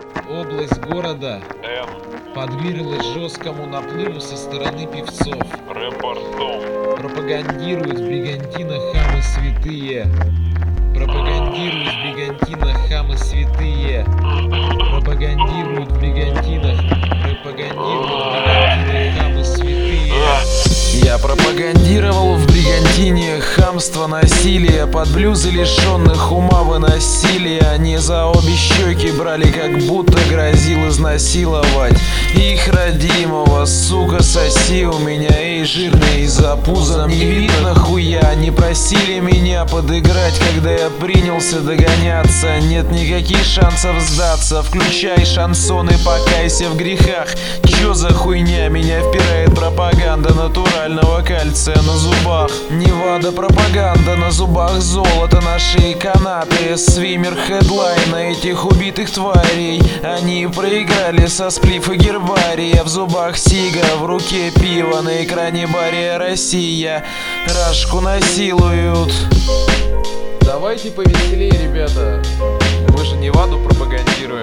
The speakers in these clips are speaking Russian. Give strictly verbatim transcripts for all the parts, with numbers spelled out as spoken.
Область города Н. подверглась жесткому наплыву со стороны певцов. Репортом. Пропагандируют в бригантинах хамы святые. Пропагандируют в бригантинах хамы святые. Пропагандируют в бригантинах. Пропагандируют в бригантинах хамы святые. Я пропагандировал в бригантине хамство, насилие. Под блюзы лишенных ума выносили. Они за обе щеки брали, как будто грозил изнасиловать их родимого. Сука, соси у меня, эй, жирный, за пузом не видно хуя. Они просили меня подыграть, когда я принялся догоняться. Нет никаких шансов сдаться. Включай шансон и покайся в грехах. Чё за хуйня? Меня впирает пропаганда натурального кальция на зубах. Невада пропаганда на зубах, золото на шее, канаты. Свимер хедлайн на этих убитых тварей. Они проиграли со сплифа гербария. В зубах сига, в руке пиво, на экране бария Россия. Рашку насилуют. Давайте повеселее, ребята. Мы же Неваду пропагандируем.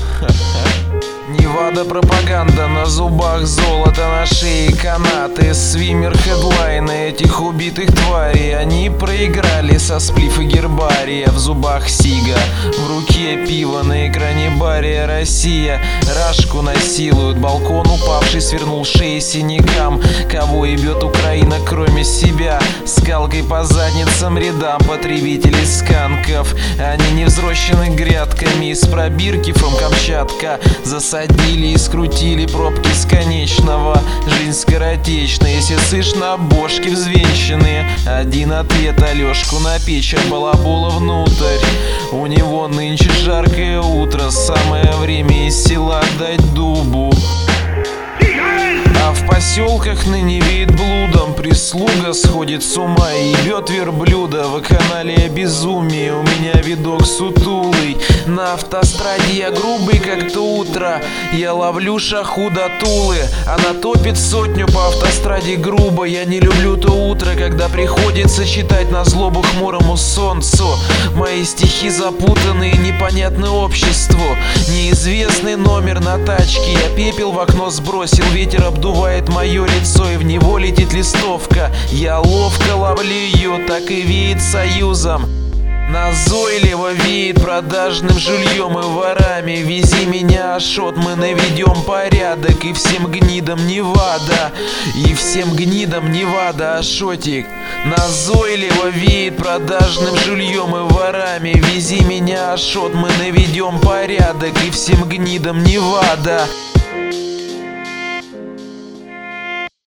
Невада пропаганда на зубах, золото на шее, канаты. Свимер хедлайны этих убитых тварей. Они проиграли со сплифа гербария. В зубах сига, в руке пиво, на экране бария Россия. Рашку насилуют, балкон упавший свернул шеи синякам. Кого ебет Украина, кроме себя? Скалкой по задницам рядам потребителей сканков. Они не взрощены грядками из пробирки from Камчатка. Засадили и скрутили пробки с конечного. Жизнь скоротечная, если слышь на бошки взвенчанные. Один ответ: Алешку на печь, а балабола внутрь. У него нынче жаркое утро, самое время из села дать дубу. А в поселках ныне веет блудом. Прислуга сходит с ума и ебет верблюда. Вакханалия безумие, у меня видок сутулый. На автостраде я грубый, как то утро. Я ловлю шаху до Тулы. Она топит сотню по автостраде грубо. Я не люблю то утро, когда приходится читать на злобу хмурому солнцу. Мои стихи запутанные, непонятны обществу. Неизвестный номер на тачке. Я пепел в окно сбросил, ветер обдувает мое лицо, и в него летит листовка. Я ловко ловлю ее, так и веет союзом. Назойливо веет продажным жильем и ворами. Вези меня, Ашот, мы наведем порядок. И всем гнидам Невада, и всем гнидам Невада, Ашотик. Назойливо веет продажным жильем и ворами. Вези меня, Ашот, мы наведем порядок. И всем гнидам Невада.